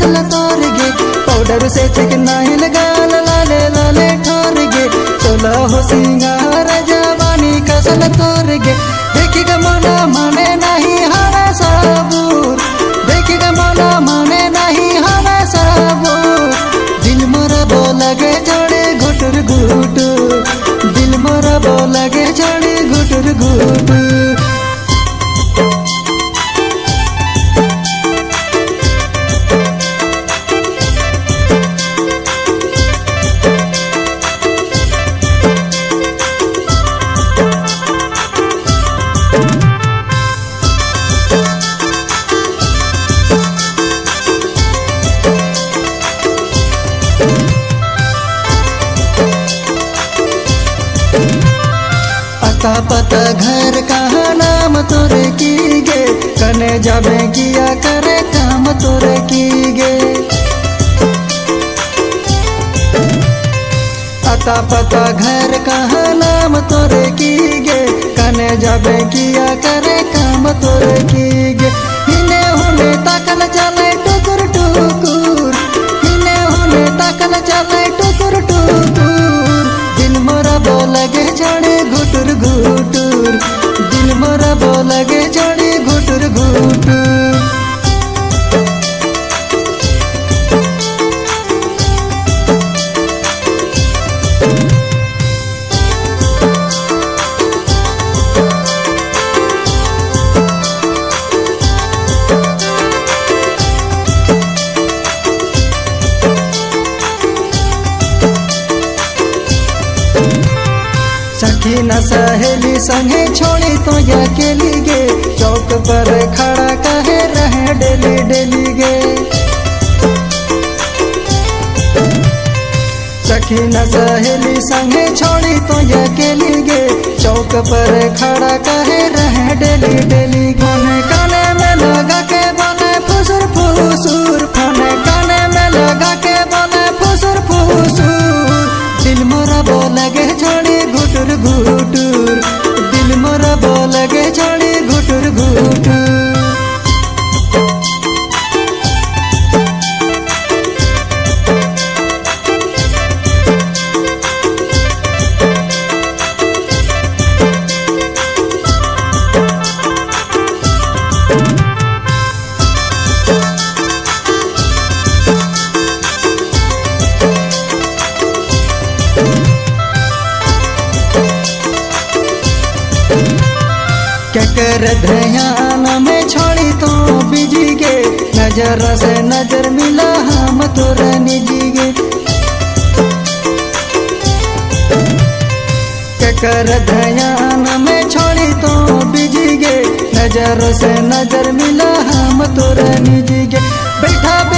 कसल तोर गे पाउडर से चिकनाई लगाल लाले लाले ठोर गे चोला हो सिंगार जवानी कसल तोर गे देखिगा मना माने नहीं हरा सबूर देखिगा मना माने नहीं हरा सबूर दिल मोरा बोलगे जड़े घुटुर घुटुर दिल मोरा बोलगे जड़े घुटुर घुटुर अता पता घर कहाँ नाम तोरे की गे कने जाबे किया करे काम तोरे की गे अता पता घर कहाँ नाम तोरे की गे कने जाबे किया करे काम तोरे की गे हिने होने ताकल चले टुकुर टुकुर हिने होने ताकल चले टुकुर टुकुर दिल मोरा बोलगे जड़े घुटुर घुटुर दिल मोरा बोलगे जड़े घुटुर घुटुर सखी न सहेली संगे छोड़ी तो अकेली गे चौक पर खड़ा कहे रहे डेली डेली गे सखी न सहेली संगे छोड़ी तो अकेली गे चौक पर खड़ा कहे रहे डेली डेली गे काने में लगा के बोले फुसुर फुसुर फोने काने में लगा के बोले फुसुर फुसुर दिल मोरा बोलगे छोड़ी घुटुर घुटुर दिल मोरा बोलगे छोड़ी घुटुर घुटुर कर ध्यान में छोड़ी तो बिजी गे नजर से नजर मिला हम तोरा निजी गे कर ध्यान में छोड़ी तो बिजी गे नजर से नजर मिला हम तोरा निजी गे बैठा